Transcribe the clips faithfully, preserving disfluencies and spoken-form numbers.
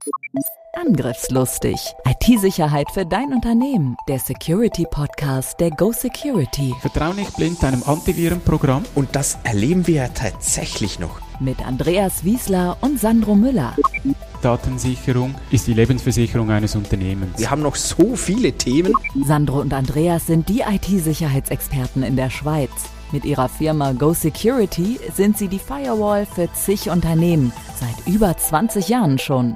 Angriffslustig. I T-Sicherheit für dein Unternehmen. Der Security-Podcast der Go Security. Vertrau nicht blind deinem Antivirenprogramm. Und das erleben wir ja tatsächlich noch. Mit Andreas Wiesler und Sandro Müller. Datensicherung ist die Lebensversicherung eines Unternehmens. Wir haben noch so viele Themen. Sandro und Andreas sind die I T-Sicherheitsexperten in der Schweiz. Mit ihrer Firma Go Security sind sie die Firewall für zig Unternehmen. Seit über zwanzig Jahren schon.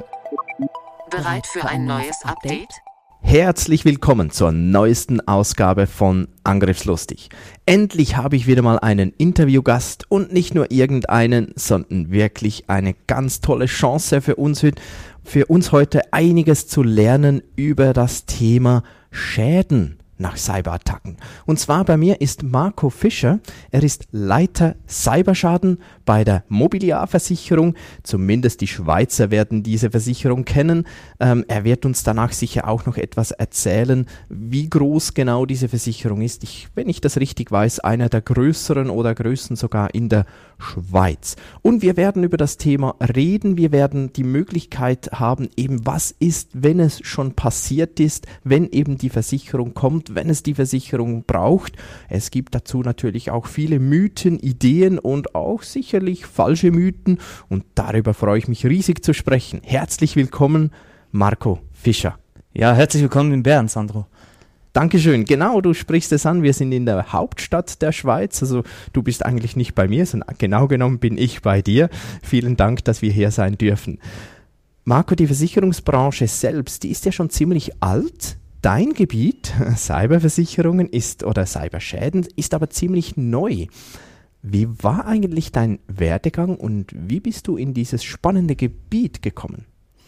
Bereit für ein neues Update? Herzlich willkommen zur neuesten Ausgabe von Angriffslustig. Endlich habe ich wieder mal einen Interviewgast und nicht nur irgendeinen, sondern wirklich eine ganz tolle Chance für uns, für uns heute einiges zu lernen über das Thema Schäden nach Cyberattacken. Und zwar bei mir ist Marco Fischer. Er ist Leiter Cyberschaden bei der Mobiliarversicherung. Zumindest die Schweizer werden diese Versicherung kennen. Ähm, er wird uns danach sicher auch noch etwas erzählen, wie groß genau diese Versicherung ist. Ich, wenn ich das richtig weiß, einer der größeren oder größten sogar in der Schweiz. Und wir werden über das Thema reden. Wir werden die Möglichkeit haben, eben was ist, wenn es schon passiert ist, wenn eben die Versicherung kommt, wenn es die Versicherung braucht. Es gibt dazu natürlich auch viele Mythen, Ideen und auch sicherlich falsche Mythen. Und darüber freue ich mich riesig zu sprechen. Herzlich willkommen, Marco Fischer. Ja, herzlich willkommen in Bern, Sandro. Dankeschön. Genau, du sprichst es an. Wir sind in der Hauptstadt der Schweiz. Also du bist eigentlich nicht bei mir, sondern genau genommen bin ich bei dir. Vielen Dank, dass wir hier sein dürfen. Marco, die Versicherungsbranche selbst, die ist ja schon ziemlich alt. Dein Gebiet, Cyberversicherungen ist oder Cyberschäden, ist aber ziemlich neu. Wie war eigentlich dein Werdegang und wie bist du in dieses spannende Gebiet gekommen?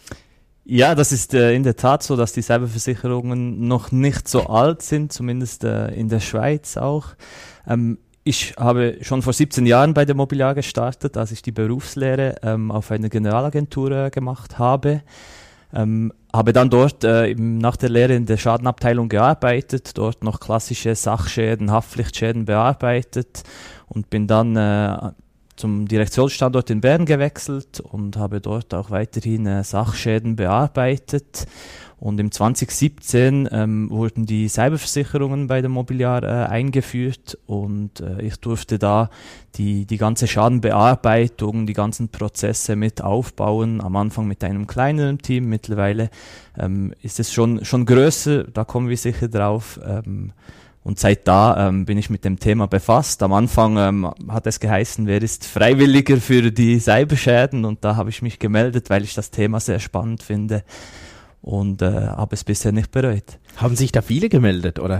Ja, das ist äh, in der Tat so, dass die Cyberversicherungen noch nicht so alt sind, zumindest äh, in der Schweiz auch. Ähm, ich habe schon vor siebzehn Jahren bei der Mobiliar gestartet, als ich die Berufslehre ähm, auf einer Generalagentur äh, gemacht habe. Ähm, habe dann dort äh, eben nach der Lehre in der Schadenabteilung gearbeitet, dort noch klassische Sachschäden, Haftpflichtschäden bearbeitet und bin dann äh, zum Direktionsstandort in Bern gewechselt und habe dort auch weiterhin äh, Sachschäden bearbeitet. Und im zwanzig siebzehn ähm, wurden die Cyberversicherungen bei der Mobiliar äh, eingeführt und äh, ich durfte da die, die ganze Schadenbearbeitung, die ganzen Prozesse mit aufbauen. Am Anfang mit einem kleineren Team, mittlerweile ähm, ist es schon, schon größer, da kommen wir sicher drauf. Ähm, Und seit da ähm, bin ich mit dem Thema befasst. Am Anfang ähm, hat es geheißen, wer ist Freiwilliger für die Cyberschäden? Und da habe ich mich gemeldet, weil ich das Thema sehr spannend finde und äh, habe es bisher nicht bereut. Haben sich da viele gemeldet, oder?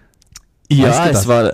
Ja, es war...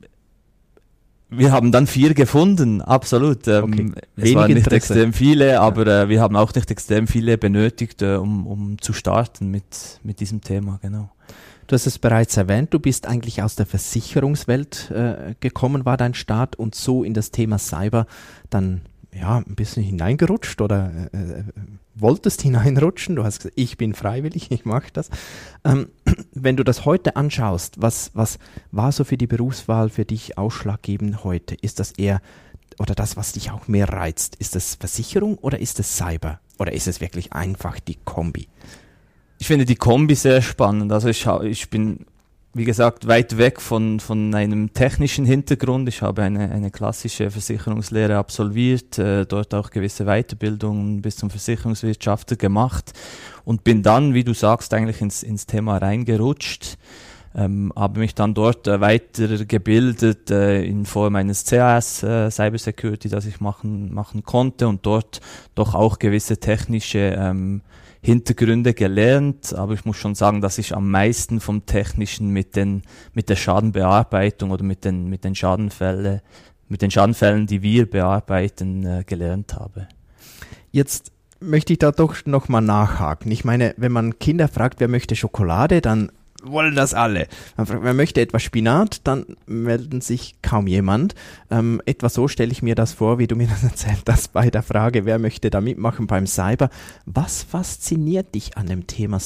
Wir haben dann vier gefunden, absolut. Ähm, okay. Es waren nicht extrem viele, aber äh, wir haben auch nicht extrem viele benötigt, äh, um, um zu starten mit, mit diesem Thema, genau. Du hast es bereits erwähnt, du bist eigentlich aus der Versicherungswelt äh, gekommen, war dein Start und so in das Thema Cyber dann ja ein bisschen hineingerutscht oder äh, wolltest hineinrutschen. Du hast gesagt, ich bin freiwillig, ich mache das. Ähm, wenn du das heute anschaust, was, was war so für die Berufswahl für dich ausschlaggebend heute? Ist das eher, oder das, was dich auch mehr reizt, ist das Versicherung oder ist es Cyber? Oder ist es wirklich einfach die Kombi? Ich finde die Kombi sehr spannend. Also ich, ich bin, wie gesagt, weit weg von, von einem technischen Hintergrund. Ich habe eine, eine klassische Versicherungslehre absolviert, äh, dort auch gewisse Weiterbildungen bis zum Versicherungswirtschaftler gemacht und bin dann, wie du sagst, eigentlich ins, ins Thema reingerutscht. Ähm, habe mich dann dort äh, weitergebildet äh, in Form eines C A S äh, Cybersecurity, das ich machen, machen konnte und dort doch auch gewisse technische ähm, Hintergründe gelernt, aber ich muss schon sagen, dass ich am meisten vom Technischen mit den mit der Schadenbearbeitung oder mit den mit den Schadenfällen mit den Schadenfällen, die wir bearbeiten, äh, gelernt habe. Jetzt möchte ich da doch noch mal nachhaken. Ich meine, wenn man Kinder fragt, wer möchte Schokolade, dann wollen das alle. Man fragt, wer möchte etwas Spinat, dann melden sich kaum jemand. Ähm, etwa so stelle ich mir das vor, wie du mir das erzählt hast bei der Frage, wer möchte da mitmachen beim Cyber. Was fasziniert dich an dem Thema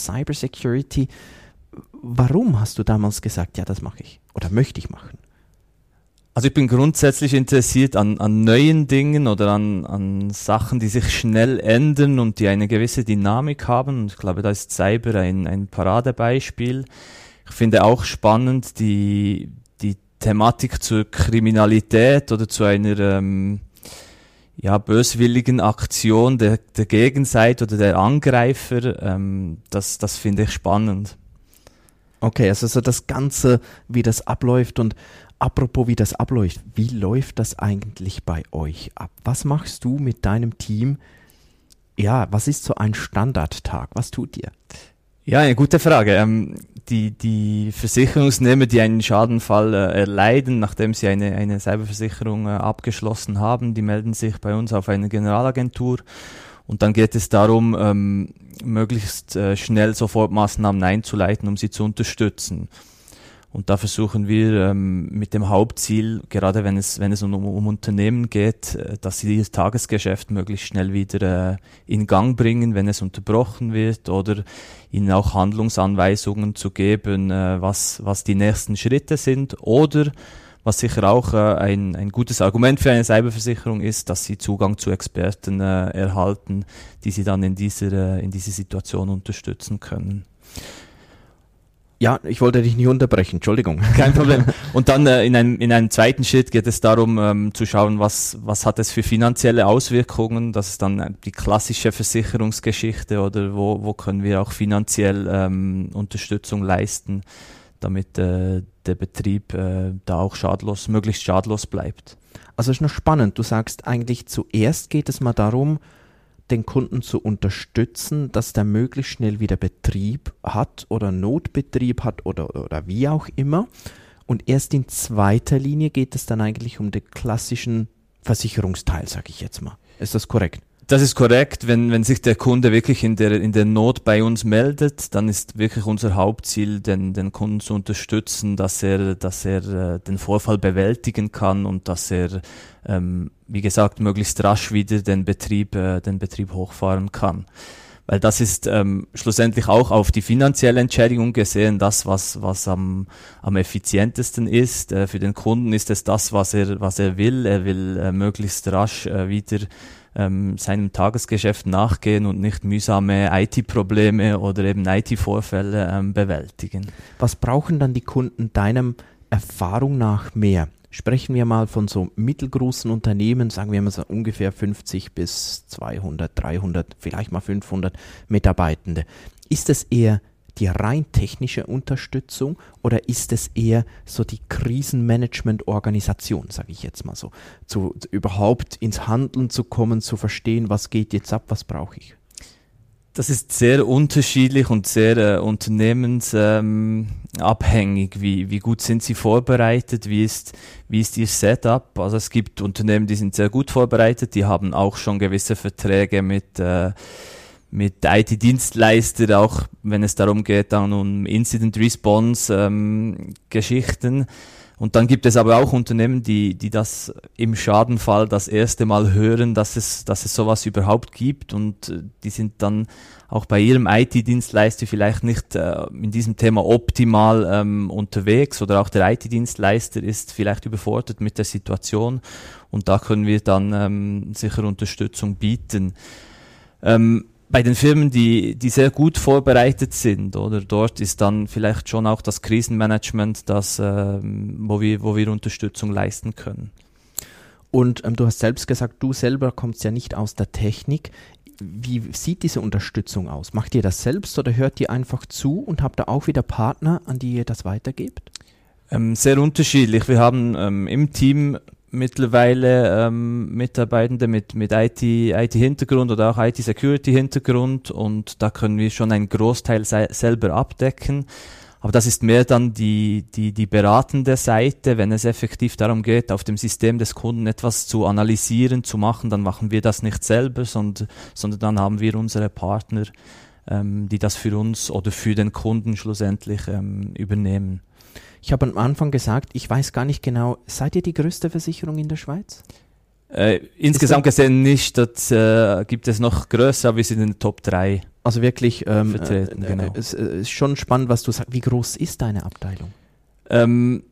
Cybersecurity? Warum hast du damals gesagt, ja, das mache ich oder möchte ich machen? Also ich bin grundsätzlich interessiert an, an neuen Dingen oder an, an Sachen, die sich schnell ändern und die eine gewisse Dynamik haben. Und ich glaube, da ist Cyber ein, ein Paradebeispiel. Ich finde auch spannend die, die Thematik zur Kriminalität oder zu einer ähm, ja, böswilligen Aktion der, der Gegenseite oder der Angreifer. Ähm, das, das finde ich spannend. Okay, also so das Ganze, wie das abläuft. Und apropos, wie das abläuft, wie läuft das eigentlich bei euch ab? Was machst du mit deinem Team? Ja, was ist so ein Standardtag? Was tut ihr? Ja, eine gute Frage. Ähm, die, die Versicherungsnehmer, die einen Schadenfall äh, erleiden, nachdem sie eine, eine Cyberversicherung äh, abgeschlossen haben, die melden sich bei uns auf eine Generalagentur. Und dann geht es darum, ähm, möglichst äh, schnell Sofortmaßnahmen einzuleiten, um sie zu unterstützen. Und da versuchen wir ähm, mit dem Hauptziel, gerade wenn es, wenn es um, um Unternehmen geht, äh, dass sie das Tagesgeschäft möglichst schnell wieder äh, in Gang bringen, wenn es unterbrochen wird, oder ihnen auch Handlungsanweisungen zu geben, äh, was, was die nächsten Schritte sind, oder was sicher auch äh, ein, ein gutes Argument für eine Cyberversicherung ist, dass sie Zugang zu Experten äh, erhalten, die sie dann in dieser, äh, in dieser Situation unterstützen können. Ja, ich wollte dich nicht unterbrechen, Entschuldigung. Kein Problem. Und dann äh, in, einem, in einem zweiten Schritt geht es darum, ähm, zu schauen, was, was hat es für finanzielle Auswirkungen. Das ist dann äh, die klassische Versicherungsgeschichte, oder wo, wo können wir auch finanziell ähm, Unterstützung leisten, damit äh, der Betrieb äh, da auch schadlos, möglichst schadlos bleibt. Also ist noch spannend. Du sagst eigentlich, zuerst geht es mal darum, den Kunden zu unterstützen, dass der möglichst schnell wieder Betrieb hat oder Notbetrieb hat oder, oder wie auch immer. Und erst in zweiter Linie geht es dann eigentlich um den klassischen Versicherungsteil, sage ich jetzt mal. Ist das korrekt? Das ist korrekt. Wenn, wenn sich der Kunde wirklich in der, in der Not bei uns meldet, dann ist wirklich unser Hauptziel, den, den Kunden zu unterstützen, dass er, dass er äh, den Vorfall bewältigen kann und dass er, ähm, wie gesagt, möglichst rasch wieder den Betrieb, äh, den Betrieb hochfahren kann. Weil das ist ähm, schlussendlich auch auf die finanzielle Entschädigung gesehen das, was, was am, am effizientesten ist. Äh, für den Kunden ist es das, was er, was er will. Er will äh, möglichst rasch äh, wieder ähm, seinem Tagesgeschäft nachgehen und nicht mühsame I T-Probleme oder eben I T-Vorfälle ähm, bewältigen. Was brauchen dann die Kunden deinem Erfahrung nach mehr? Sprechen wir mal von so mittelgroßen Unternehmen, sagen wir mal so ungefähr fünfzig bis zweihundert, dreihundert, vielleicht mal fünfhundert Mitarbeitende. Ist es eher die rein technische Unterstützung oder ist es eher so die Krisenmanagement-Organisation, sage ich jetzt mal so, zu, überhaupt ins Handeln zu kommen, zu verstehen, was geht jetzt ab, was brauche ich? Das ist sehr unterschiedlich und sehr äh, unternehmensabhängig. Ähm, wie, wie gut sind sie vorbereitet? Wie ist, wie ist ihr Setup? Also es gibt Unternehmen, die sind sehr gut vorbereitet. Die haben auch schon gewisse Verträge mit, äh, mit I T-Dienstleister, auch wenn es darum geht, dann um Incident Response ähm, Geschichten. Und dann gibt es aber auch Unternehmen, die, die das im Schadenfall das erste Mal hören, dass es, dass es sowas überhaupt gibt, und die sind dann auch bei ihrem I T-Dienstleister vielleicht nicht äh, in diesem Thema optimal ähm, unterwegs, oder auch der I T-Dienstleister ist vielleicht überfordert mit der Situation, und da können wir dann ähm, sicher Unterstützung bieten. Ähm, Bei den Firmen, die, die sehr gut vorbereitet sind, oder dort ist dann vielleicht schon auch das Krisenmanagement, das, ähm, wo wir, wo wir Unterstützung leisten können. Und ähm, du hast selbst gesagt, du selber kommst ja nicht aus der Technik. Wie sieht diese Unterstützung aus? Macht ihr das selbst oder hört ihr einfach zu und habt da auch wieder Partner, an die ihr das weitergebt? Ähm, sehr unterschiedlich. Wir haben ähm, im Team mittlerweile ähm, Mitarbeitende mit, mit I T, I T-Hintergrund oder auch I T-Security-Hintergrund, und da können wir schon einen Großteil se- selber abdecken. Aber das ist mehr dann die, die, die beratende Seite. Wenn es effektiv darum geht, auf dem System des Kunden etwas zu analysieren, zu machen, dann machen wir das nicht selber, sondern, sondern dann haben wir unsere Partner, ähm, die das für uns oder für den Kunden schlussendlich ähm, übernehmen. Ich habe am Anfang gesagt, ich weiß gar nicht genau, seid ihr die größte Versicherung in der Schweiz? Äh, insgesamt gesehen nicht, das äh, gibt es noch größer, aber wir sind in den Top drei. Also wirklich, ähm, vertreten, äh, genau. äh, es äh, ist schon spannend, was du sagst. Wie groß ist deine Abteilung? Ähm,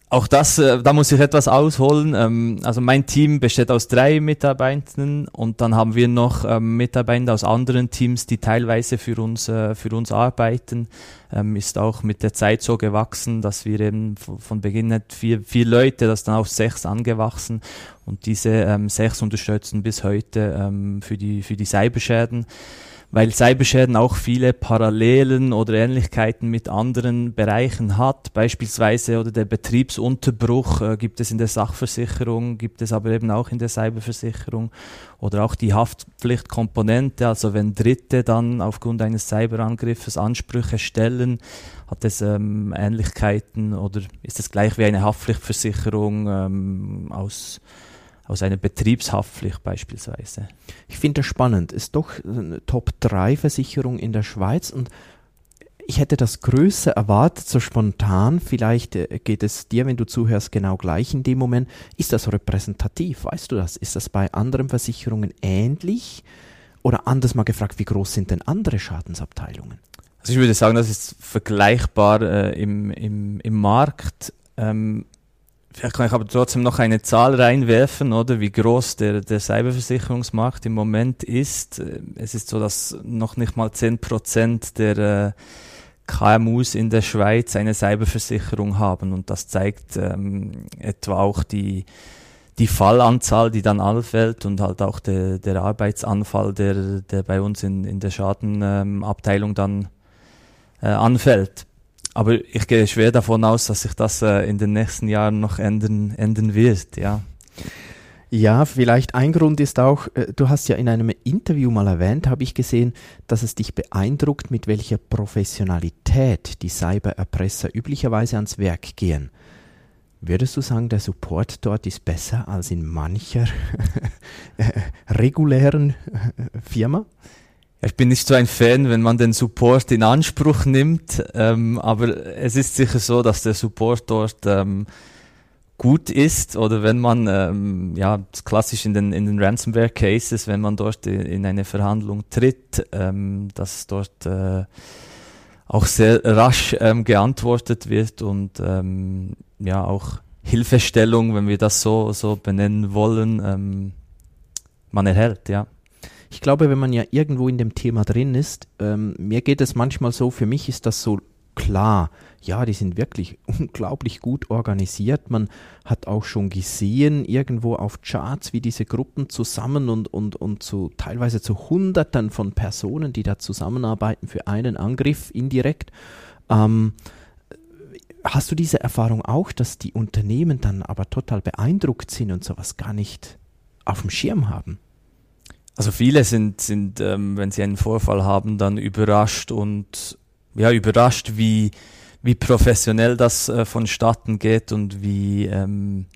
Auch das, äh, da muss ich etwas ausholen. Ähm, also mein Team besteht aus drei Mitarbeitenden und dann haben wir noch ähm, Mitarbeiter aus anderen Teams, die teilweise für uns äh, für uns arbeiten. Ähm, ist auch mit der Zeit so gewachsen, dass wir eben von, von Beginn nicht vier, vier Leute, das ist dann auf sechs angewachsen und diese ähm, sechs unterstützen bis heute ähm, für die für die Cyberschäden. Weil Cyberschäden auch viele Parallelen oder Ähnlichkeiten mit anderen Bereichen hat, beispielsweise oder der Betriebsunterbruch äh, gibt es in der Sachversicherung, gibt es aber eben auch in der Cyberversicherung oder auch die Haftpflichtkomponente, also wenn Dritte dann aufgrund eines Cyberangriffes Ansprüche stellen, hat es ähm, Ähnlichkeiten oder ist es gleich wie eine Haftpflichtversicherung ähm, aus aus einer Betriebshaftpflicht beispielsweise. Ich finde das spannend. Ist doch eine Top drei Versicherung in der Schweiz und ich hätte das größer erwartet, so spontan. Vielleicht geht es dir, wenn du zuhörst, genau gleich in dem Moment. Ist das repräsentativ? Weißt du das? Ist das bei anderen Versicherungen ähnlich? Oder anders mal gefragt, wie groß sind denn andere Schadensabteilungen? Also ich würde sagen, das ist vergleichbar äh, im, im, im Markt. Ähm, Vielleicht kann ich aber trotzdem noch eine Zahl reinwerfen, oder wie groß der, der Cyberversicherungsmarkt im Moment ist. Es ist so, dass noch nicht mal zehn Prozent der äh, K M Us in der Schweiz eine Cyberversicherung haben und das zeigt ähm, etwa auch die, die Fallanzahl, die dann anfällt und halt auch der, der Arbeitsanfall, der, der bei uns in, in der Schadenabteilung ähm, dann äh, anfällt. Aber ich gehe schwer davon aus, dass sich das äh, in den nächsten Jahren noch ändern, ändern wird, ja. Ja, vielleicht ein Grund ist auch, äh, du hast ja in einem Interview mal erwähnt, habe ich gesehen, dass es dich beeindruckt, mit welcher Professionalität die Cybererpresser üblicherweise ans Werk gehen. Würdest du sagen, der Support dort ist besser als in mancher regulären Firma? Ich bin nicht so ein Fan, wenn man den Support in Anspruch nimmt, ähm, aber es ist sicher so, dass der Support dort ähm, gut ist oder wenn man, ähm, ja, klassisch in den, in den Ransomware-Cases, wenn man dort in eine Verhandlung tritt, ähm, dass dort äh, auch sehr rasch ähm, geantwortet wird und ähm, ja auch Hilfestellung, wenn wir das so, so benennen wollen, ähm, man erhält, ja. Ich glaube, wenn man ja irgendwo in dem Thema drin ist, ähm, mir geht es manchmal so, für mich ist das so klar, ja, die sind wirklich unglaublich gut organisiert. Man hat auch schon gesehen, irgendwo auf Charts, wie diese Gruppen zusammen und, und, und zu, teilweise zu Hunderten von Personen, die da zusammenarbeiten für einen Angriff indirekt. Ähm, hast du diese Erfahrung auch, dass die Unternehmen dann aber total beeindruckt sind und sowas gar nicht auf dem Schirm haben? Also viele sind, sind ähm, wenn sie einen Vorfall haben, dann überrascht und ja, überrascht, wie, wie professionell das äh, vonstatten geht und wie, ähm,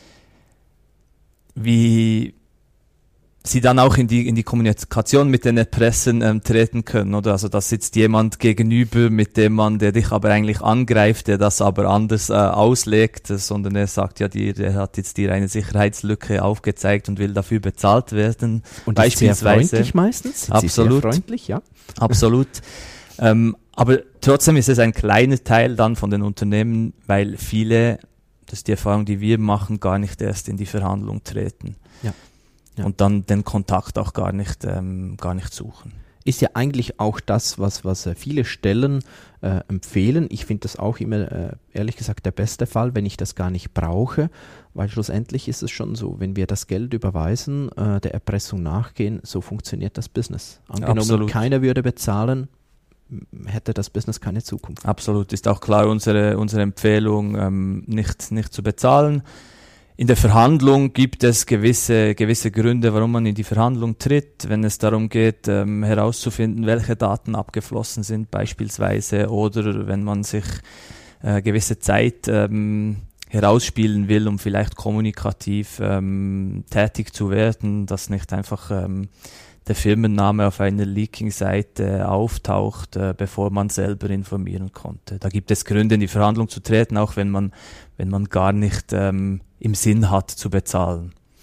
wie sie dann auch in die, in die Kommunikation mit den Erpressern ähm, treten können, oder? Also da sitzt jemand gegenüber, mit dem man, der dich aber eigentlich angreift, der das aber anders äh, auslegt, sondern er sagt, ja, die, der hat jetzt dir eine Sicherheitslücke aufgezeigt und will dafür bezahlt werden. Und beispielsweise sehr freundlich meistens? Sind absolut. Sie sehr freundlich, ja? Absolut. ähm, aber trotzdem ist es ein kleiner Teil dann von den Unternehmen, weil viele, das ist die Erfahrung, die wir machen, gar nicht erst in die Verhandlung treten. Ja. Ja. Und dann den Kontakt auch gar nicht, ähm, gar nicht suchen. Ist ja eigentlich auch das, was, was viele Stellen äh, empfehlen. Ich finde das auch immer, äh, ehrlich gesagt, der beste Fall, wenn ich das gar nicht brauche, weil schlussendlich ist es schon so, wenn wir das Geld überweisen, äh, der Erpressung nachgehen, so funktioniert das Business. Angenommen, Absolut. Keiner würde bezahlen, hätte das Business keine Zukunft. Absolut, ist auch klar unsere, unsere Empfehlung, ähm, nicht, nicht zu bezahlen. In der Verhandlung gibt es gewisse, gewisse Gründe, warum man in die Verhandlung tritt, wenn es darum geht, ähm, herauszufinden, welche Daten abgeflossen sind beispielsweise, oder wenn man sich äh, gewisse Zeit ähm, herausspielen will, um vielleicht kommunikativ ähm, tätig zu werden, dass nicht einfach ähm, der Firmenname auf einer Leaking-Seite auftaucht, äh, bevor man selber informieren konnte. Da gibt es Gründe, in die Verhandlung zu treten, auch wenn man, wenn man gar nicht ähm, im Sinn hat zu bezahlen.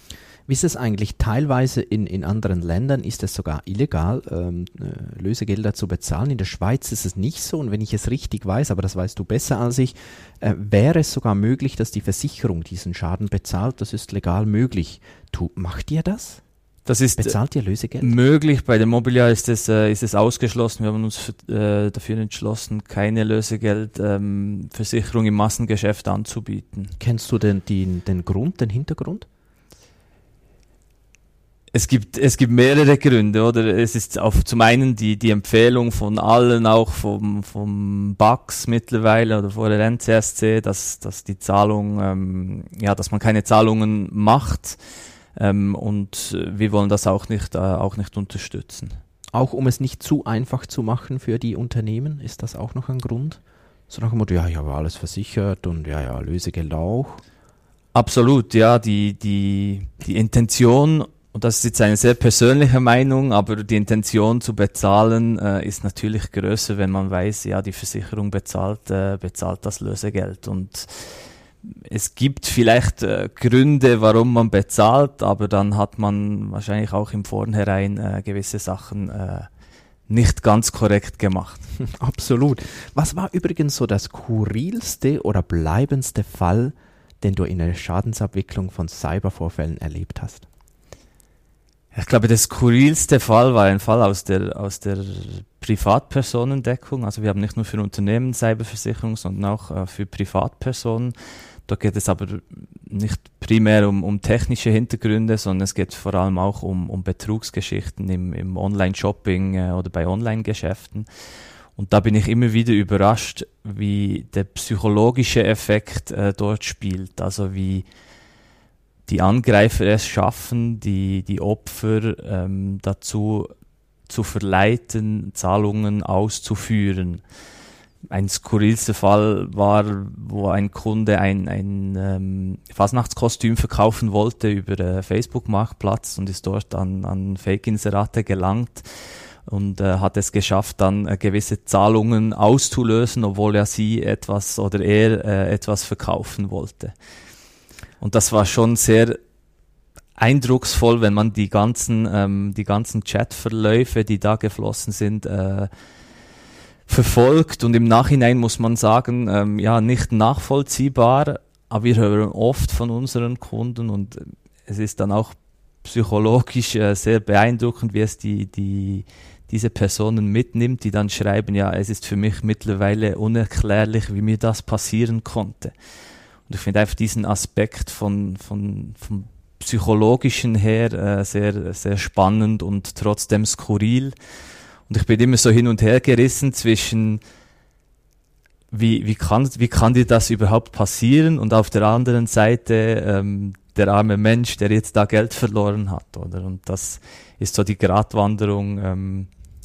Wie ist es eigentlich? Teilweise in, in anderen Ländern ist es sogar illegal, ähm, Lösegelder zu bezahlen. In der Schweiz ist es nicht so. Und wenn ich es richtig weiß, aber das weißt du besser als ich, äh, wäre es sogar möglich, dass die Versicherung diesen Schaden bezahlt. Das ist legal möglich. Tu, macht ihr das? Das ist Bezahlt ihr Lösegeld? Möglich. Bei der Mobiliar ist es, äh, ist es ausgeschlossen. Wir haben uns für, äh, dafür entschlossen, keine Lösegeldversicherung ähm, im Massengeschäft anzubieten. Kennst du denn den, den Grund, den Hintergrund? Es gibt, es gibt mehrere Gründe, oder? Es ist auf, zum einen die, die Empfehlung von allen, auch vom, vom B A X mittlerweile oder vor der N C S C, dass, dass die Zahlung, ähm, ja, dass man keine Zahlungen macht. Ähm, und wir wollen das auch nicht, äh, auch nicht unterstützen. Auch um es nicht zu einfach zu machen für die Unternehmen, ist das auch noch ein Grund? So nach dem Motto, ja, ich habe alles versichert und ja, ja, Lösegeld auch. Absolut, ja, die, die, die Intention, und das ist jetzt eine sehr persönliche Meinung, aber die Intention zu bezahlen äh, ist natürlich größer, wenn man weiß, ja, die Versicherung bezahlt, äh, bezahlt das Lösegeld. Und es gibt vielleicht äh, Gründe, warum man bezahlt, aber dann hat man wahrscheinlich auch im Vornherein äh, gewisse Sachen äh, nicht ganz korrekt gemacht. Absolut. Was war übrigens so das skurrilste oder bleibendste Fall, den du in der Schadensabwicklung von Cybervorfällen erlebt hast? Ich glaube, der skurrilste Fall war ein Fall aus der, aus der Privatpersonendeckung. Also wir haben nicht nur für Unternehmen Cyberversicherung, sondern auch äh, für Privatpersonen. Dort geht es aber nicht primär um, um technische Hintergründe, sondern es geht vor allem auch um, um Betrugsgeschichten im, im Online-Shopping äh, oder bei Online-Geschäften. Und da bin ich immer wieder überrascht, wie der psychologische Effekt äh, dort spielt. Also wie die Angreifer es schaffen, die, die Opfer ähm, dazu zu verleiten, Zahlungen auszuführen. Ein skurrilster Fall war, wo ein Kunde ein, ein ähm, Fasnachtskostüm verkaufen wollte über äh, Facebook-Marktplatz und ist dort an, an Fake-Inserate gelangt und äh, hat es geschafft, dann äh, gewisse Zahlungen auszulösen, obwohl er sie etwas oder er äh, etwas verkaufen wollte. Und das war schon sehr eindrucksvoll, wenn man die ganzen, ähm, die ganzen Chatverläufe, die da geflossen sind, äh, verfolgt. Und im Nachhinein muss man sagen, ähm, ja, nicht nachvollziehbar, aber wir hören oft von unseren Kunden und es ist dann auch psychologisch äh, sehr beeindruckend, wie es die, die, diese Personen mitnimmt, die dann schreiben, ja, es ist für mich mittlerweile unerklärlich, wie mir das passieren konnte. Und ich finde einfach diesen Aspekt von, von, vom Psychologischen her äh, sehr, sehr spannend und trotzdem skurril. Und ich bin immer so hin und her gerissen zwischen, wie, wie, kann, wie kann dir das überhaupt passieren? Und auf der anderen Seite ähm, der arme Mensch, der jetzt da Geld verloren hat, oder? Und das ist so die Gratwanderung, ähm,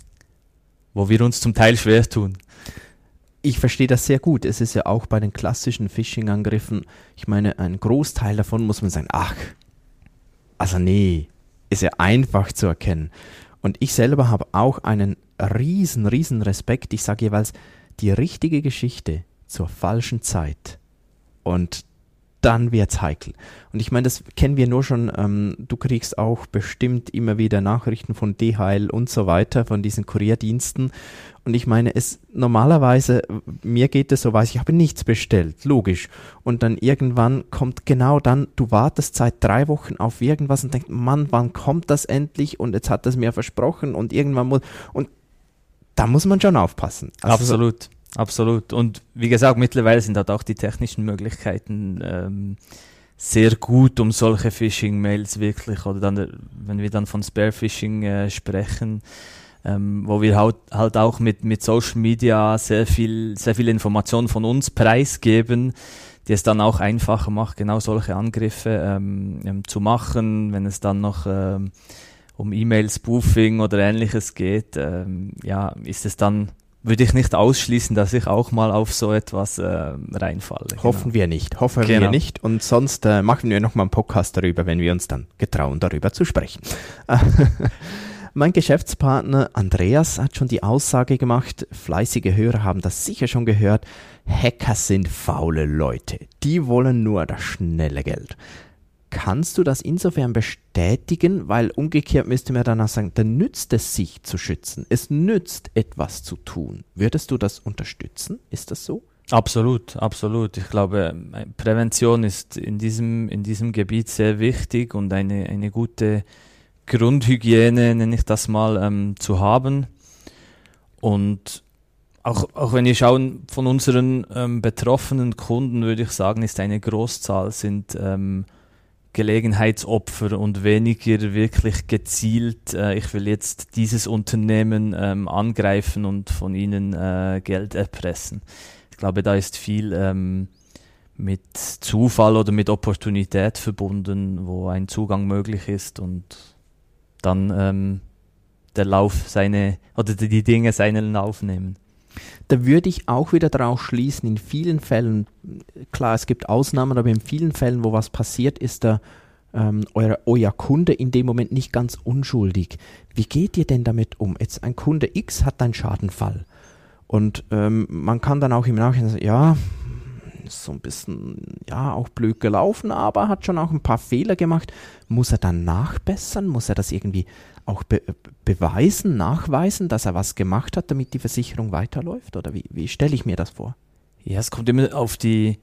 wo wir uns zum Teil schwer tun. Ich verstehe das sehr gut. Es ist ja auch bei den klassischen Phishing-Angriffen, ich meine, ein Großteil davon muss man sagen, ach, also nee, ist ja einfach zu erkennen. Und ich selber habe auch einen riesen, riesen Respekt. Ich sage jeweils, die richtige Geschichte zur falschen Zeit. Und dann wird's heikel. Und ich meine, das kennen wir nur schon, ähm, du kriegst auch bestimmt immer wieder Nachrichten von D H L und so weiter, von diesen Kurierdiensten. Und ich meine, es normalerweise, mir geht es so, weiß ich, habe nichts bestellt, logisch. Und dann irgendwann kommt genau dann, du wartest seit drei Wochen auf irgendwas und denkst, Mann, wann kommt das endlich? Und jetzt hat es mir versprochen und irgendwann muss, und da muss man schon aufpassen. Also absolut, absolut. Und wie gesagt, mittlerweile sind halt auch die technischen Möglichkeiten ähm, sehr gut, um solche Phishing-Mails wirklich, oder dann, wenn wir dann von Spearphishing äh, sprechen, Ähm, wo wir halt, halt auch mit, mit Social Media sehr viel, sehr viel Informationen von uns preisgeben, die es dann auch einfacher macht, genau solche Angriffe ähm, ähm, zu machen, wenn es dann noch ähm, um E-Mail-Spoofing oder Ähnliches geht, ähm, ja, ist es dann, würde ich nicht ausschließen, dass ich auch mal auf so etwas äh, reinfalle. Hoffen genau. wir nicht, hoffen genau. wir nicht. Und sonst äh, machen wir nochmal einen Podcast darüber, wenn wir uns dann getrauen, darüber zu sprechen. Mein Geschäftspartner Andreas hat schon die Aussage gemacht, fleißige Hörer haben das sicher schon gehört, Hacker sind faule Leute, die wollen nur das schnelle Geld. kannst du das insofern bestätigen, weil umgekehrt müsste man dann auch sagen, dann nützt es sich zu schützen. Es nützt etwas zu tun. Würdest du das unterstützen? Ist das so? Absolut, absolut. Ich glaube, Prävention ist in diesem, in diesem Gebiet sehr wichtig und eine, eine gute Grundhygiene, nenne ich das mal, ähm, zu haben. Und auch, auch wenn wir schauen, von unseren ähm, betroffenen Kunden, würde ich sagen, ist eine Großzahl sind ähm, Gelegenheitsopfer und weniger wirklich gezielt, äh, ich will jetzt dieses Unternehmen ähm, angreifen und von ihnen äh, Geld erpressen. Ich glaube, da ist viel ähm, mit Zufall oder mit Opportunität verbunden, wo ein Zugang möglich ist und dann ähm, der Lauf seine, oder die Dinge seinen Lauf nehmen. Da würde ich auch wieder darauf schließen, in vielen Fällen, klar, es gibt Ausnahmen, aber in vielen Fällen, wo was passiert, ist da ähm, euer, euer Kunde in dem Moment nicht ganz unschuldig. Wie geht ihr denn damit um? Jetzt ein Kunde X hat einen Schadenfall. Und ähm, man kann dann auch im Nachhinein sagen, ja, ist so ein bisschen, ja, auch blöd gelaufen, aber hat schon auch ein paar Fehler gemacht. Muss er dann nachbessern? Muss er das irgendwie auch be- beweisen, nachweisen, dass er was gemacht hat, damit die Versicherung weiterläuft? Oder wie, wie stelle ich mir das vor? Ja, es kommt immer auf die,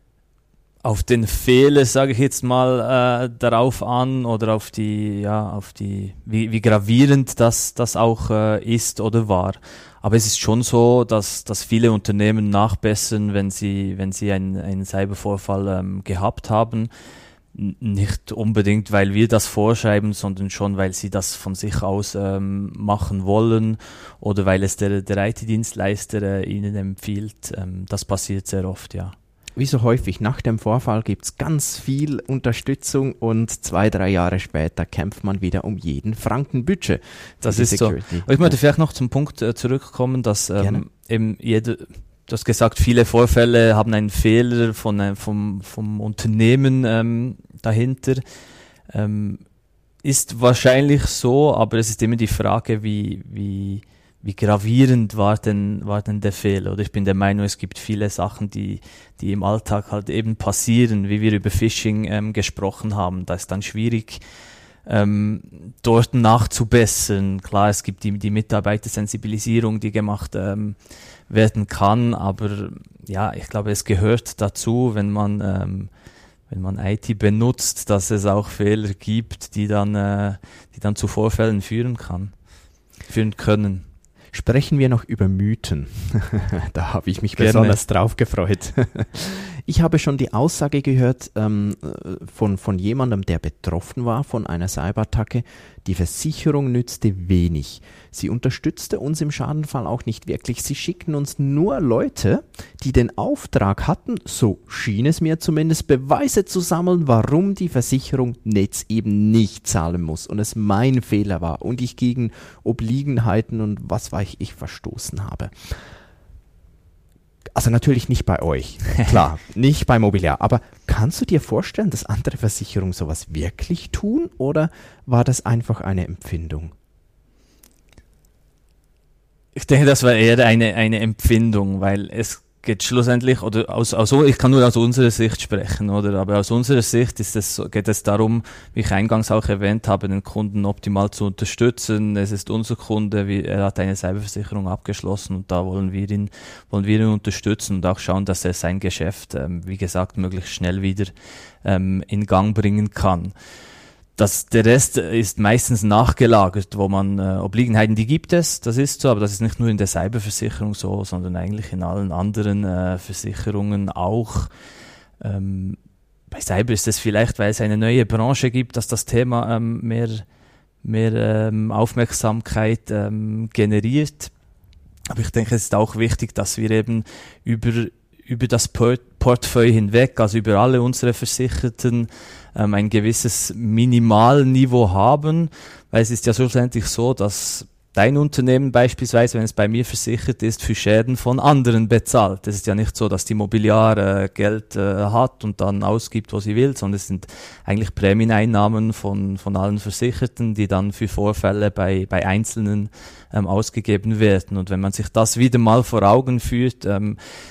auf den Fehler, sage ich jetzt mal, äh, darauf an oder auf die, ja, auf die, wie, wie gravierend das, das auch äh, ist oder war. Aber es ist schon so, dass, dass viele Unternehmen nachbessern, wenn sie, wenn sie einen, einen Cybervorfall ähm, gehabt haben. N- nicht unbedingt, weil wir das vorschreiben, sondern schon, weil sie das von sich aus ähm, machen wollen oder weil es der, der I T-Dienstleister äh, ihnen empfiehlt. Ähm, das passiert sehr oft, ja. Wie so häufig, nach dem Vorfall gibt es ganz viel Unterstützung und zwei, drei Jahre später kämpft man wieder um jeden Franken Budget. Das ist Security. So. Aber ich möchte vielleicht noch zum Punkt äh, zurückkommen, dass ähm, eben jede, du hast gesagt, viele Vorfälle haben einen Fehler von, äh, vom, vom Unternehmen ähm, dahinter. Ähm, ist wahrscheinlich so, aber es ist immer die Frage, wie, wie Wie gravierend war denn, war denn der Fehler? Oder ich bin der Meinung, es gibt viele Sachen, die, die im Alltag halt eben passieren, wie wir über Phishing ähm, gesprochen haben. Da ist dann schwierig, ähm, dort nachzubessern. Klar, es gibt die, die Mitarbeitersensibilisierung, die gemacht ähm, werden kann, aber ja, ich glaube, es gehört dazu, wenn man, ähm, wenn man I T benutzt, dass es auch Fehler gibt, die dann, äh, die dann zu Vorfällen führen kann, führen können. Sprechen wir noch über Mythen. Da habe ich mich Gerne. besonders drauf gefreut. Ich habe schon die Aussage gehört ähm, von, von jemandem, der betroffen war von einer Cyberattacke, die Versicherung nützte wenig. Sie unterstützte uns im Schadenfall auch nicht wirklich. Sie schickten uns nur Leute, die den Auftrag hatten, so schien es mir zumindest, Beweise zu sammeln, warum die Versicherung jetzt eben nicht zahlen muss und es mein Fehler war und ich gegen Obliegenheiten und was weiß ich, ich verstoßen habe. Also natürlich nicht bei euch, klar, nicht bei Mobiliar, aber kannst du dir vorstellen, dass andere Versicherungen sowas wirklich tun oder war das einfach eine Empfindung? Ich denke, das war eher eine, eine Empfindung, weil es geht schlussendlich, oder aus, aus, ich kann nur aus unserer Sicht sprechen, oder? Aber aus unserer Sicht ist es, geht es darum, wie ich eingangs auch erwähnt habe, den Kunden optimal zu unterstützen. Es ist unser Kunde, wie, er hat eine Cyberversicherung abgeschlossen und da wollen wir ihn, wollen wir ihn unterstützen und auch schauen, dass er sein Geschäft, ähm, wie gesagt, möglichst schnell wieder ähm, in Gang bringen kann. Das, der Rest ist meistens nachgelagert, wo man äh, Obliegenheiten, die gibt es, das ist so, aber das ist nicht nur in der Cyberversicherung so, sondern eigentlich in allen anderen äh, Versicherungen auch. Ähm, bei Cyber ist es vielleicht, weil es eine neue Branche gibt, dass das Thema ähm, mehr, mehr ähm, Aufmerksamkeit ähm, generiert. Aber ich denke, es ist auch wichtig, dass wir eben über über das Port- Portfolio hinweg, also über alle unsere Versicherten, ähm, ein gewisses Minimalniveau haben, weil es ist ja schlussendlich so, dass dein Unternehmen beispielsweise, wenn es bei mir versichert ist, für Schäden von anderen bezahlt. Es ist ja nicht so, dass die Mobiliar äh, Geld äh, hat und dann ausgibt, wo sie will, sondern es sind eigentlich Prämieneinnahmen von, von allen Versicherten, die dann für Vorfälle bei, bei Einzelnen ähm, ausgegeben werden. Und wenn man sich das wieder mal vor Augen führt, ähm,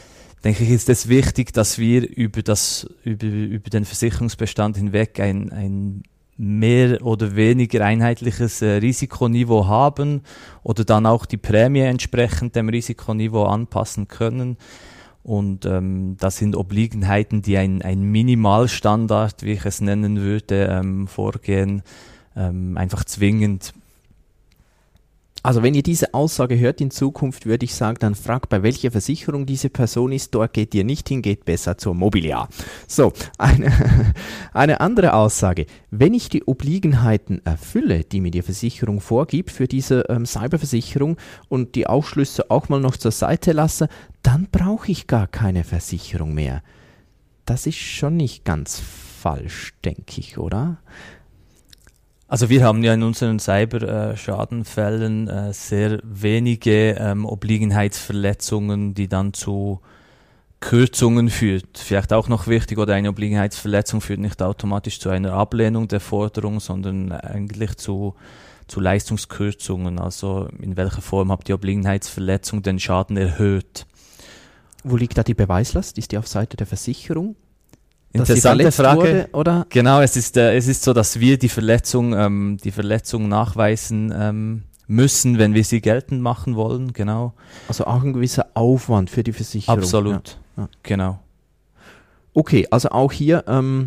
denke ich, ist es wichtig, dass wir über das, über, über den Versicherungsbestand hinweg ein, ein mehr oder weniger einheitliches äh, Risikoniveau haben oder dann auch die Prämie entsprechend dem Risikoniveau anpassen können. Und ähm, das sind Obliegenheiten, die ein, ein Minimalstandard, wie ich es nennen würde, ähm, vorgehen, ähm, einfach zwingend. Also wenn ihr diese Aussage hört in Zukunft, würde ich sagen, dann fragt, bei welcher Versicherung diese Person ist. Dort geht ihr nicht hin, geht besser zur Mobiliar. So, eine, eine andere Aussage. Wenn ich die Obliegenheiten erfülle, die mir die Versicherung vorgibt für diese ähm, Cyberversicherung und die Aufschlüsse auch mal noch zur Seite lasse, dann brauche ich gar keine Versicherung mehr. Das ist schon nicht ganz falsch, denke ich, oder? Also wir haben ja in unseren Cyber-Schadenfällen äh, sehr wenige ähm, Obliegenheitsverletzungen, die dann zu Kürzungen führt. Vielleicht auch noch wichtig, oder eine Obliegenheitsverletzung führt nicht automatisch zu einer Ablehnung der Forderung, sondern eigentlich zu, zu Leistungskürzungen. Also in welcher Form hat die Obliegenheitsverletzung den Schaden erhöht? Wo liegt da die Beweislast? Ist die auf Seite der Versicherung? Interessante Frage. Wurde, oder? Genau, es ist, äh, es ist so, dass wir die Verletzung, ähm, die Verletzung nachweisen ähm, müssen, wenn wir sie geltend machen wollen, genau. Also auch ein gewisser Aufwand für die Versicherung. Absolut, ja. Ja. Genau. Okay, also auch hier ähm,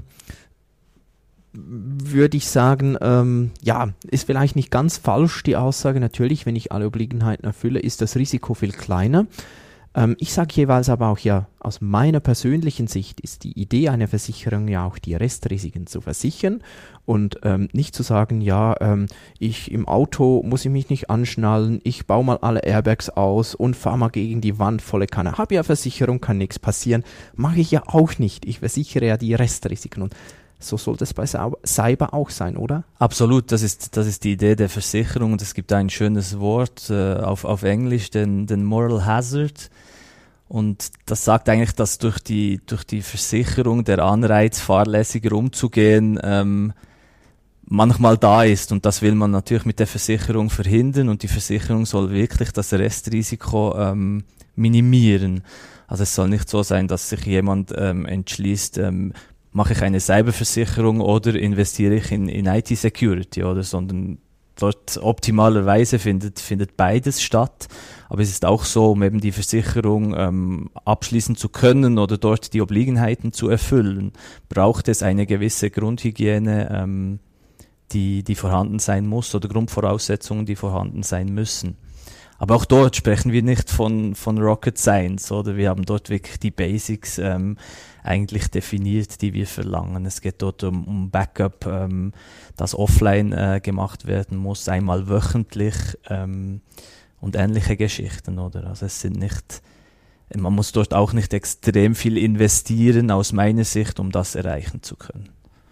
würde ich sagen, ähm, ja, ist vielleicht nicht ganz falsch die Aussage. Natürlich, wenn ich alle Obliegenheiten erfülle, ist das Risiko viel kleiner. Ich sage jeweils aber auch, ja, aus meiner persönlichen Sicht ist die Idee einer Versicherung ja auch, die Restrisiken zu versichern und ähm, nicht zu sagen, ja, ähm, ich im Auto muss ich mich nicht anschnallen, ich baue mal alle Airbags aus und fahre mal gegen die Wand volle Kanne. Habe ja Versicherung, kann nichts passieren. Mache ich ja auch nicht. Ich versichere ja die Restrisiken und so sollte es bei Cyber auch sein, oder? Absolut, das ist, das ist die Idee der Versicherung und es gibt ein schönes Wort äh, auf, auf Englisch, den, den Moral Hazard. Und das sagt eigentlich, dass durch die, durch die Versicherung der Anreiz, fahrlässiger umzugehen, ähm, manchmal da ist. Und das will man natürlich mit der Versicherung verhindern und die Versicherung soll wirklich das Restrisiko ähm, minimieren. Also es soll nicht so sein, dass sich jemand ähm, entschließt, ähm, mache ich eine Cyberversicherung oder investiere ich in, in I T-Security, oder, sondern dort optimalerweise findet, findet beides statt. Aber es ist auch so, um eben die Versicherung ähm, abschließen zu können oder dort die Obliegenheiten zu erfüllen, braucht es eine gewisse Grundhygiene, ähm, die, die vorhanden sein muss, oder Grundvoraussetzungen, die vorhanden sein müssen. Aber auch dort sprechen wir nicht von, von Rocket Science, oder? Wir haben dort wirklich die Basics ähm, eigentlich definiert, die wir verlangen. Es geht dort um, um Backup, ähm, das offline äh, gemacht werden muss, einmal wöchentlich ähm, und ähnliche Geschichten, oder? Also es sind nicht, man muss dort auch nicht extrem viel investieren, aus meiner Sicht, um das erreichen zu können.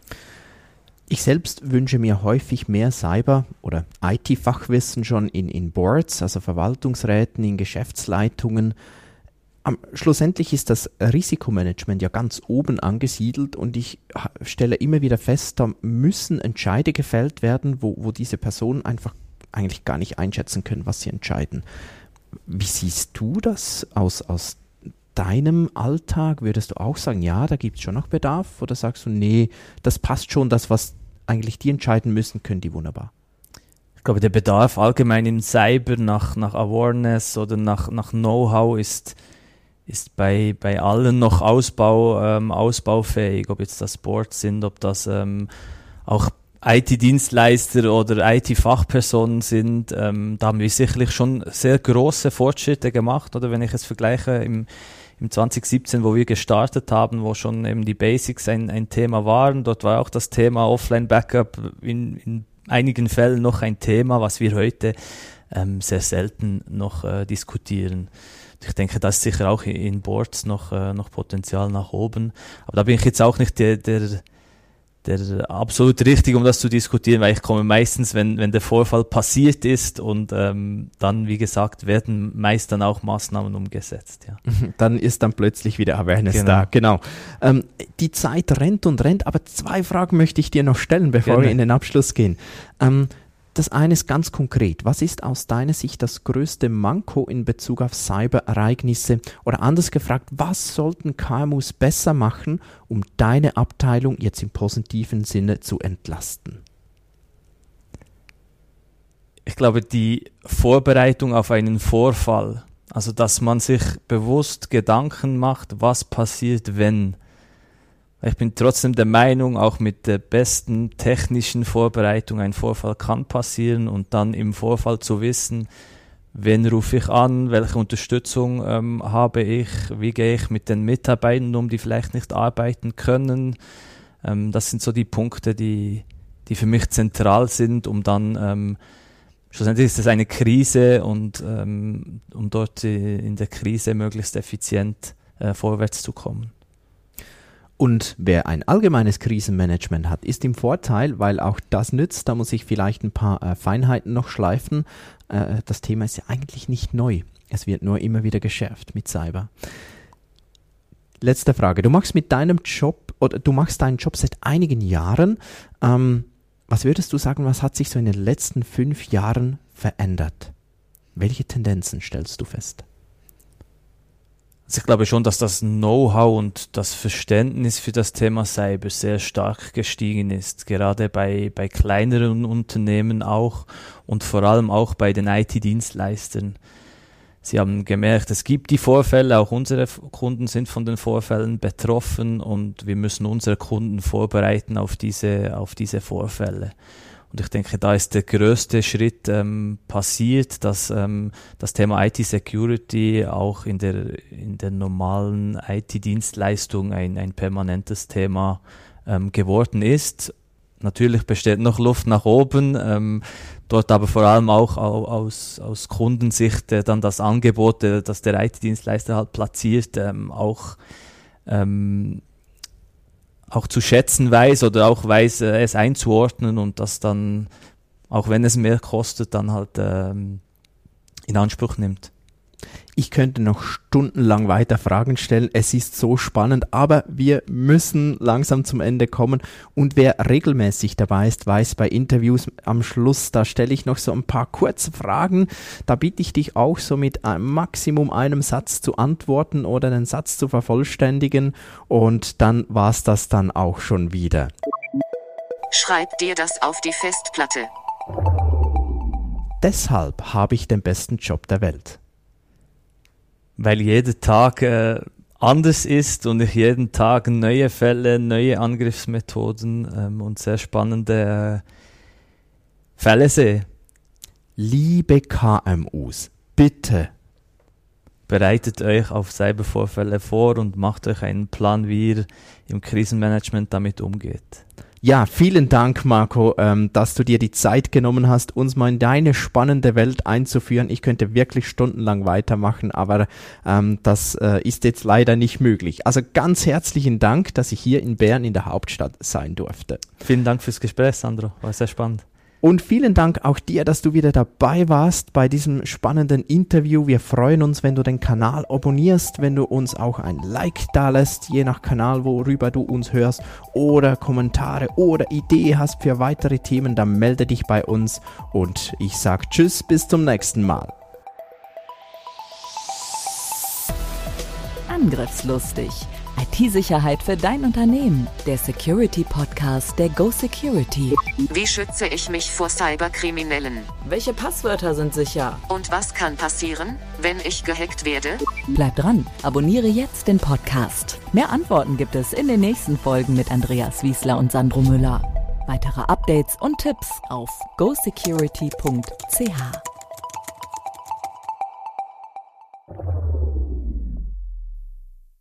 Ich selbst wünsche mir häufig mehr Cyber- oder I T-Fachwissen schon in, in Boards, also Verwaltungsräten, in Geschäftsleitungen. Am, schlussendlich ist das Risikomanagement ja ganz oben angesiedelt und ich stelle immer wieder fest, da müssen Entscheide gefällt werden, wo, wo diese Personen einfach eigentlich gar nicht einschätzen können, was sie entscheiden. Wie siehst du das aus, aus deinem Alltag? Würdest du auch sagen, ja, da gibt es schon noch Bedarf? Oder sagst du, nee, das passt schon, das, was eigentlich die entscheiden müssen, können die wunderbar? Ich glaube, der Bedarf allgemein im Cyber nach, nach Awareness oder nach, nach Know-how ist, ist bei, bei allen noch Ausbau, ähm, ausbaufähig, ob jetzt das Boards sind, ob das ähm, auch I T-Dienstleister oder I T-Fachpersonen sind. Ähm, da haben wir sicherlich schon sehr große Fortschritte gemacht, oder wenn ich es vergleiche im Im zwanzig siebzehn, wo wir gestartet haben, wo schon eben die Basics ein, ein Thema waren, dort war auch das Thema Offline-Backup in, in einigen Fällen noch ein Thema, was wir heute ähm, sehr selten noch äh, diskutieren. Ich denke, da ist sicher auch in Boards noch, äh, noch Potenzial nach oben. Aber da bin ich jetzt auch nicht der, der, der absolut richtig, um das zu diskutieren, weil ich komme meistens, wenn, wenn der Vorfall passiert ist und ähm, dann, wie gesagt, werden meist dann auch Maßnahmen umgesetzt. Ja. Dann ist dann plötzlich wieder Awareness genau. da. Genau. Ähm, die Zeit rennt und rennt, aber zwei Fragen möchte ich dir noch stellen, bevor Gerne. wir in den Abschluss gehen. Ähm, Das eine ist ganz konkret. Was ist aus deiner Sicht das größte Manko in Bezug auf Cyberereignisse? Oder anders gefragt, was sollten K M Us besser machen, um deine Abteilung jetzt im positiven Sinne zu entlasten? Ich glaube, die Vorbereitung auf einen Vorfall, also dass man sich bewusst Gedanken macht, was passiert, wenn. Ich bin trotzdem der Meinung, auch mit der besten technischen Vorbereitung, ein Vorfall kann passieren und dann im Vorfall zu wissen, wen rufe ich an, welche Unterstützung ähm, habe ich, wie gehe ich mit den Mitarbeitern um, die vielleicht nicht arbeiten können. Ähm, das sind so die Punkte, die, die für mich zentral sind, um dann, ähm, schlussendlich ist es eine Krise und ähm, um dort in der Krise möglichst effizient äh, vorwärts zu kommen. Und wer ein allgemeines Krisenmanagement hat, ist im Vorteil, weil auch das nützt. Da muss ich vielleicht ein paar äh, Feinheiten noch schleifen. Äh, das Thema ist ja eigentlich nicht neu. Es wird nur immer wieder geschärft mit Cyber. Letzte Frage. Du machst mit deinem Job oder du machst deinen Job seit einigen Jahren. Ähm, was würdest du sagen, was hat sich so in den letzten fünf Jahren verändert? Welche Tendenzen stellst du fest? Also ich glaube schon, dass das Know-how und das Verständnis für das Thema Cyber sehr stark gestiegen ist, gerade bei, bei kleineren Unternehmen auch und vor allem auch bei den I T-Dienstleistern. Sie haben gemerkt, es gibt die Vorfälle, auch unsere Kunden sind von den Vorfällen betroffen und wir müssen unsere Kunden vorbereiten auf diese, auf diese Vorfälle. Und ich denke, da ist der größte Schritt ähm, passiert, dass ähm, das Thema I T-Security auch in der, in der normalen I T-Dienstleistung ein, ein permanentes Thema ähm, geworden ist. Natürlich besteht noch Luft nach oben, ähm, dort aber vor allem auch au, aus, aus Kundensicht äh, dann das Angebot, äh, das der I T-Dienstleister halt platziert, ähm, auch ähm, auch zu schätzen weiß oder auch weiß, äh, es einzuordnen und das dann, auch wenn es mehr kostet, dann halt ähm, in Anspruch nimmt. Ich könnte noch stundenlang weiter Fragen stellen. Es ist so spannend, aber wir müssen langsam zum Ende kommen. Und wer regelmäßig dabei ist, weiß bei Interviews am Schluss, da stelle ich noch so ein paar kurze Fragen. Da bitte ich dich auch so mit einem Maximum einem Satz zu antworten oder den Satz zu vervollständigen. Und dann war es das dann auch schon wieder. Schreib dir das auf die Festplatte. Deshalb habe ich den besten Job der Welt. Weil jeder Tag äh, anders ist und ich jeden Tag neue Fälle, neue Angriffsmethoden ähm, und sehr spannende äh, Fälle sehe. Liebe K M Us, bitte bereitet euch auf Cybervorfälle vor und macht euch einen Plan, wie ihr im Krisenmanagement damit umgeht. Ja, vielen Dank, Marco, ähm, dass du dir die Zeit genommen hast, uns mal in deine spannende Welt einzuführen. Ich könnte wirklich stundenlang weitermachen, aber ähm, das äh, ist jetzt leider nicht möglich. Also ganz herzlichen Dank, dass ich hier in Bern in der Hauptstadt sein durfte. Vielen Dank fürs Gespräch, Sandro. War sehr spannend. Und vielen Dank auch dir, dass du wieder dabei warst bei diesem spannenden Interview. Wir freuen uns, wenn du den Kanal abonnierst, wenn du uns auch ein Like dalässt, je nach Kanal, worüber du uns hörst, oder Kommentare oder Idee hast für weitere Themen, dann melde dich bei uns. Und ich sage Tschüss, bis zum nächsten Mal. Angriffslustig. I T-Sicherheit für dein Unternehmen. Der Security-Podcast der Go Security. Wie schütze ich mich vor Cyberkriminellen? Welche Passwörter sind sicher? Und was kann passieren, wenn ich gehackt werde? Bleib dran, abonniere jetzt den Podcast. Mehr Antworten gibt es in den nächsten Folgen mit Andreas Wiesler und Sandro Müller. Weitere Updates und Tipps auf go security punkt c h.